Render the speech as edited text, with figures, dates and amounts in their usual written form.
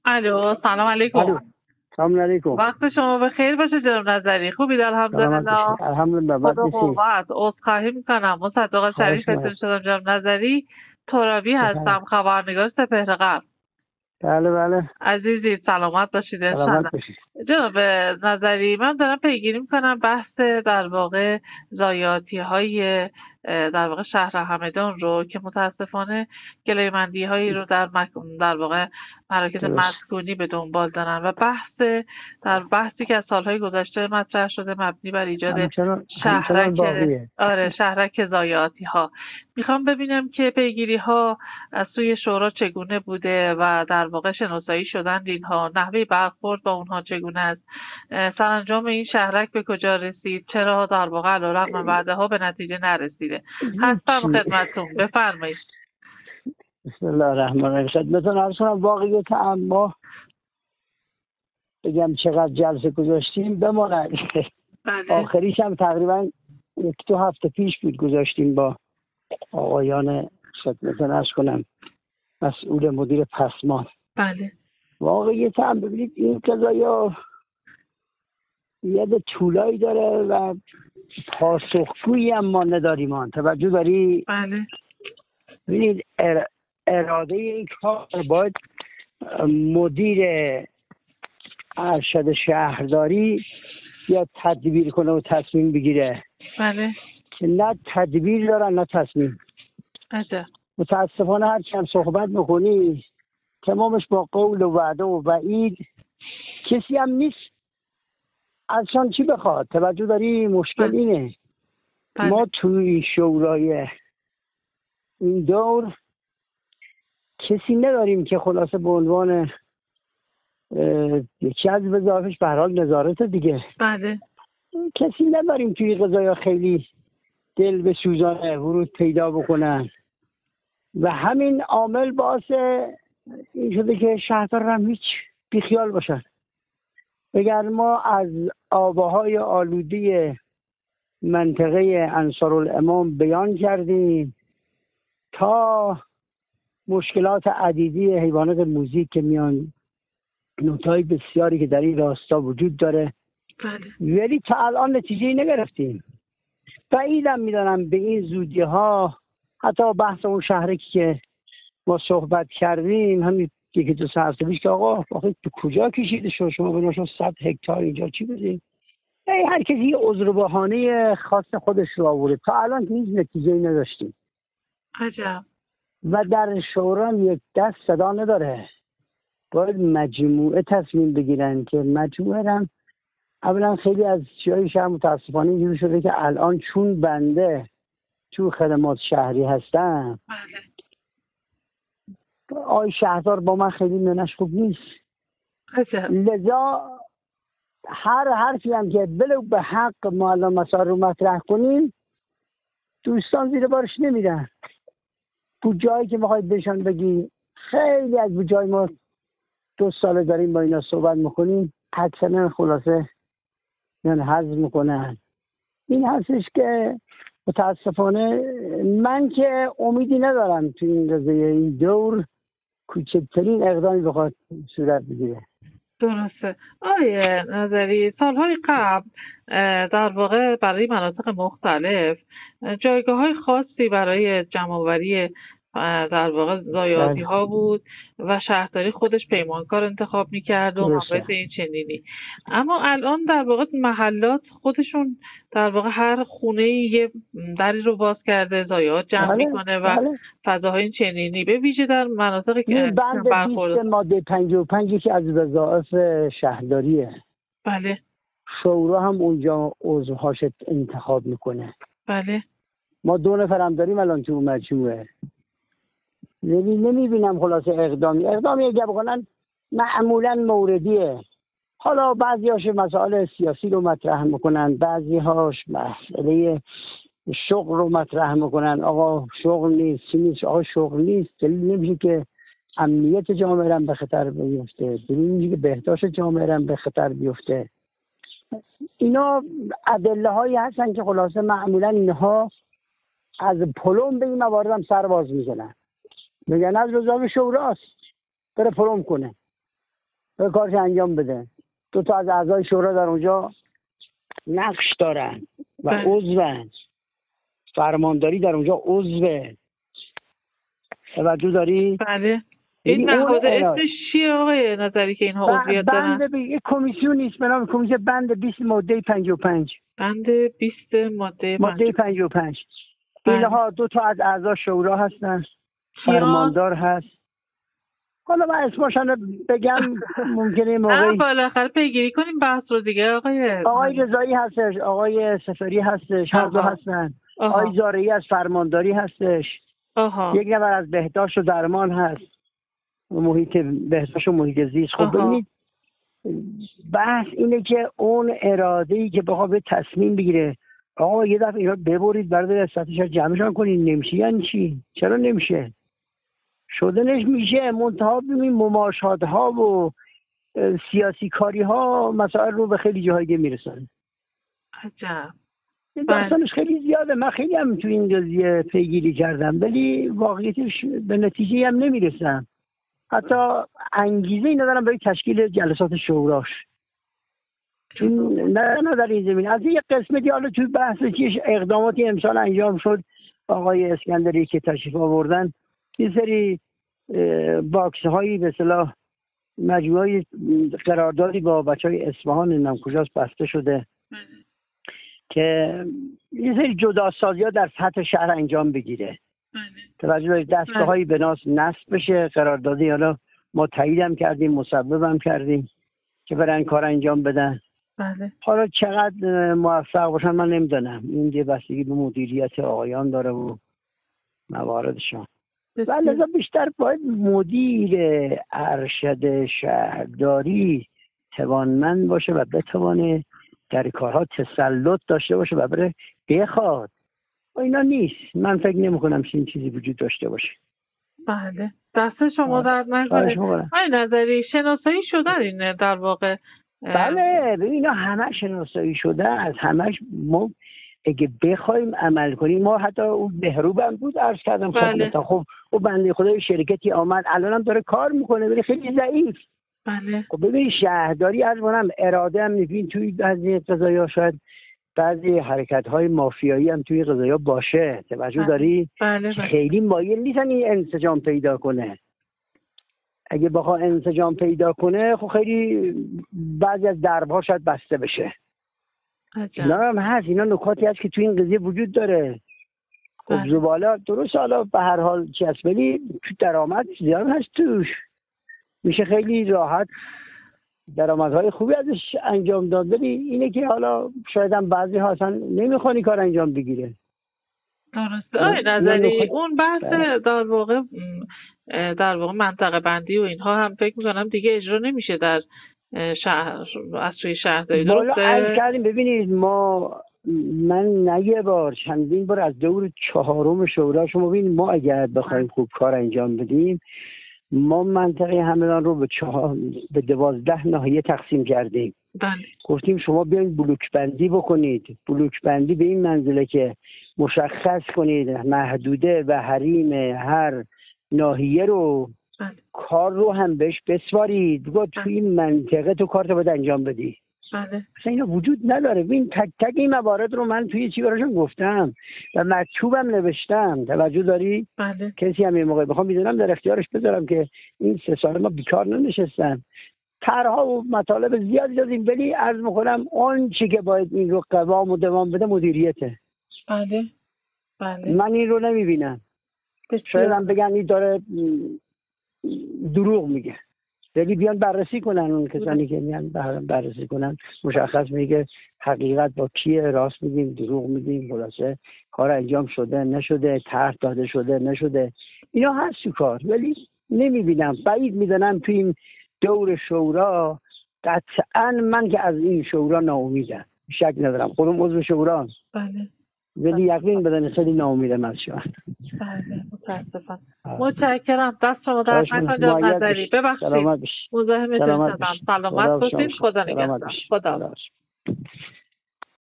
الو، سلام علیکم. الو، سلام علیکم. وقت شما به خیر باشه جناب نظری. خوبید؟ الحمدلله. الحمدلله. بد خدا نیستی؟ قوت. عذرخواهی میکنم، مصدق شریفتون شدم. جناب نظری، ترابی هستم، خبرنگار سپهر غرب. بله بله. عزیزی سلامت باشید انشالله. سلامت باشید. جناب نظری، من دارم پیگیری میکنم بحث در واقع ضایعاتی های در واقع شهر همدان رو که متاسفانه گلیمندی هایی رو در واقع مراکز مسکونی به دنبال دارن و بحثی که از سالهای گذشته مطرح شده مبنی بر ایجاد شهرک ضایعاتی ها. میخوام ببینم که پیگیری ها از سوی شورا چگونه بوده و در واقع شناسایی شدن اینها، نحوه برخورد با اونها چگونه است، سرانجام این شهرک به کجا رسید، چرا در واقع علیرغم بعدها به نتیجه نرسیده. هستم خدمتتون، بفرمایید. بسم الله الرحمن الرحیم. خدمتتون عرض کنم واقعیت ما بگم چقدر جلسه گذاشتیم بماند. آخریش هم تقریبا 1-2 هفته پیش بود گذاشتیم با آقایان خدمتتون عرض کنم مسئول مدیر پسمان. بله. واقعیت هم ببینید این قضایا یه طولایی داره و پاسخگویی هم ما نداریم. توجه داری؟ بله. ببینید اراده این کار باید مدیر ارشد شهرداری یا تدبیر کنه و تصمیم بگیره. بله. که نه تدبیر دارن نه تصمیم. عجب. متاسفانه هر چند صحبت میکنی تمامش با قول و وعده و وعید، کسی هم نیست ازشان چی بخواد. توجه داری؟ مشکل اینه. بله. ما توی شورای این دور کسی نداریم که خلاصه به عنوان یکی از وظایفش به هر حال نظارت دیگه. بله. کسی نداریم توی قضایا خیلی دل به سوزانه ورود پیدا بکنن و همین عامل باعث این شده که شهردار هم هیچ بیخیال باشن. بگر ما از آبهای آلوده منطقه انصارالامام بیان کردیم تا مشکلات عدیدی حیوانات موذی که میان، نکته‌های بسیاری که در این راستا وجود داره. بله. ولی تا الان نتیجه‌ای نگرفتیم. بعیدم میدانم به این زودی ها حتی بحث اون شهری که ما صحبت کردیم همین 1-2 هفته پیش که آقا به کجا کشیده شد شما بناشون 100 هکتار اینجا چی بودیم؟ هر کسی یه عذر و بهانه خاص خودش رو آورده. تا الان هیچ نتیجه‌ای نداشتیم. عجب. و در شورا یک دست صدا نداره. باید مجموعه تصمیم بگیرن که مجموعه هم اولا خیلی از جای شهر متاسفانه اینجوری شده که الان چون بنده تو خدمات شهری هستم آی شهردار با من خیلی منش خوب نیست. لذا هر حرفی هم که بلو به حق ما الان مسائل رو مطرح کنیم دوستان زیر بارش نمیدن. تو جایی که میخواید بهشان بگی خیلی از جای ما 2 ساله داریم با اینا صحبت میکنیم اکثرا خلاصه یعنی حذف میکنن. این هستش که متاسفانه من که امیدی ندارم تو این قضیه این دور کوچکترین اقدامی بخواد صورت بگیره. درسته. آیه نظری، سالهای قبل در واقع برای مناطق مختلف جایگاه‌های خاصی برای جمع‌آوری در واقع ضایعاتی ها بود و شهرداری خودش پیمانکار انتخاب میکرد و مباحث این چنینی. اما الان در واقع محلات خودشون در واقع هر خونه یه دری رو باز کرده ضایعات جمع میکنه و فضاهای این چنینی به ویژه در مناطقی که برخورد ماده 55 که از وظایف شهرداریه. بله. شورا هم اونجا عضوهاش انتخاب میکنه. بله. ما 2 نفر هم داریم الان تو مجموعه. نمیبینم خلاصه اقدامی اگه بکنن معمولا موردیه. حالا بعضی‌هاش مسائل سیاسی رو مطرح میکنن، بعضی‌هاش مسئله شغل رو مطرح میکنن. آقا شغل نیست، چی نیست؟ آقا شغل نیست دلیل نمیشه که امنیت جامعه هم به خطر بیفته، دلیل نمیشه که بهداشت جامعه هم به خطر بیفته. اینا ادله هایی هستن که خلاصه معمولا اینها از پلم به این موارد هم سر باز میزنن. میگن از وظایف شوراست بره پروم کنه. و کارش انجام بده. 2 تا از اعضای شورا در اونجا نقش دارن و عضون، فرمانداری در اونجا عضوه. توجه داری؟ بله. این نهاد اسمش چیه آقای نظری که اینها عضویت دارن؟ بند یک کمیسیون نیست به نام کمیسیون بند 20 ماده 55. بند 20 ماده 55. اینها 2 تا از اعضا شورا هستن، فرماندار هست. حالا من اسمشون بگم ممکنه موقعی بالاخره پیگیری کنیم بحث رو دیگه. آقای رضایی هستش، آقای سفری هستش، هر دو هستن. آقای زارعی از فرمانداری هستش. یک نفر از بهداشت و درمان هست، محیط بهداشت و محیط زیست. خب ببینید بحث اینه که اون اراده‌ای که بخواد به تصمیم بگیره آقا یه دفعه اینا ببرید برای از سطحش جمعشان کنید، نمیشه. یعنی چی؟ چرا نمیشه؟ شدنش میشه. منتها ببین مماشات ها و سیاسی کاری ها مسائل رو به خیلی جاهای دیگه میرسن. عجب. داستانش خیلی زیاده. من خیلی هم تو این قضیه پیگیری کردم ولی واقعیتش به نتیجه هم نمیرسم. حتی انگیزه ای ندارم برای تشکیل جلسات شوراش. چون نه در این زمین از یک قسمتی حالا توی بحث چیش اقداماتی امسال انجام شد. آقای اسکندری که تشریف آوردن یه سری باکس هایی به اصطلاح مجموعه قراردادی با بچهای اصفهان نم کجاست بسته شده که یه سری جداسازی ها در سطح شهر انجام بگیره. توجه دارید دستگاه هایی به ناس نصب بشه. قراردادی حالا ما تاییدم کردیم، مسببم کردیم که برن کار انجام بدن. حالا چقدر موفق باشن من نمیدونم. این دیگه بستگی به مدیریت آقایان داره و مواردشان. ولی لذا بیشتر باید مدیر ارشد شهرداری توانمند باشه و بتوانه در کارها تسلط داشته باشه و بره بخواد. اینا نیست. من فکر نمی کنم این چیزی وجود داشته باشه. بله دست شما درد نکنه. آقای نظری شناسایی شدن این در واقع؟ بله اینا همه شناسایی شده از همش. ما اگه بخوایم عمل کنیم ما حتی اون بهروب هم بود عرض کردم خدمتتون. خب او بنده خدای شرکتی آمد الان هم داره کار میکنه ولی خیلی ضعیف. بله. خب ببین شهرداری از منم اراده هم میبین توی بعضی قضایا شاید بعضی حرکت‌های مافیایی هم توی قضایا باشه. توجه داری؟ بله. خیلی مایل نیستن این انسجام پیدا کنه. اگه بخواد انسجام پیدا کنه خب خیلی بعضی از درب‌ها شاید بسته بشه. اینا هم هست. اینا نکاتی هست که توی این قضیه وجود داره. خب زباله درست حالا به هر حال چی هست ولی تو درآمد زیاد هست توش. میشه خیلی راحت درآمدهای خوبی ازش انجام داد. ولی اینه که حالا شاید هم بعضی ها اصلا نمیخوانی کار انجام بگیره. درسته. آقای نظری اون بحث در واقع منطقه بندی و اینها هم فکر میکنم دیگه اجرا نمیشه در شهر از توی شهرداری. درسته؟ عرض کردیم ببینید من نه یه بار چندین بار از دور 4 شورا شما ببینید ما اگر بخوایم خوب کار انجام بدیم ما منطقه همدان رو به 12 ناحیه تقسیم کردیم. گفتیم شما بیاین بلوک بندی بکنید. بلوک بندی به این منزله که مشخص کنید محدوده و حریم هر ناحیه رو کار رو هم بهش بسپارید. بگو توی این منطقه تو کارت باید انجام بدی. اصلا اینا وجود نداره. ببین تک تک این موارد رو من توی چی براشون گفتم و مکتوبم نوشتم. توجه داری؟ کسی هم یه موقع بخوام میدونم در اختیارش بذارم که این 3 سال ما بیکار ننشستم. طرح‌ها و مطالب زیاد دادیم ولی عرض می‌کنم اون چی که باید این رو قوام و دوام بده مدیریته. بله. من این رو نمیبینم. شاید هم بگن این داره دروغ میگه. ولی بیان بررسی کنن اون کسانی که میان بررسی کنن مشخص میگه حقیقت با کیه، راست میگیم دروغ میگیم، خلاصه کار انجام شده نشده، طرح داده شده نشده، اینا هست تو کار. ولی نمیبینم. بعید میدونم تو این دور شورا قطعا من که از این شورا ناامیدم، شک ندارم. خودم عضو شورا. بله. ولی یقین بدن خیلی ناامیدم از شما. بله متاسفم. متشکرم. دست شما درد نکنه جناب نظری. ببخشید مزاحمتون شدم. سلامت باشید. خدا نگهدار. خدا